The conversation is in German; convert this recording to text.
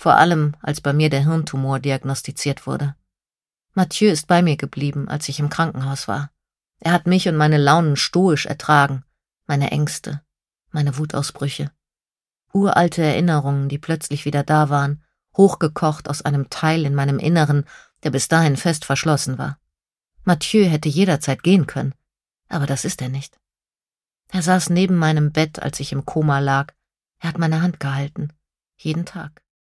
vor allem als bei mir der Hirntumor diagnostiziert wurde. Mathieu ist bei mir geblieben, als ich im Krankenhaus war. Er hat mich und meine Launen stoisch ertragen, meine Ängste, meine Wutausbrüche. Uralte Erinnerungen, die plötzlich wieder da waren, hochgekocht aus einem Teil in meinem Inneren, der bis dahin fest verschlossen war. Mathieu hätte jederzeit gehen können, aber das ist er nicht. Er saß neben meinem Bett, als ich im Koma lag. Er hat meine Hand gehalten, jeden Tag.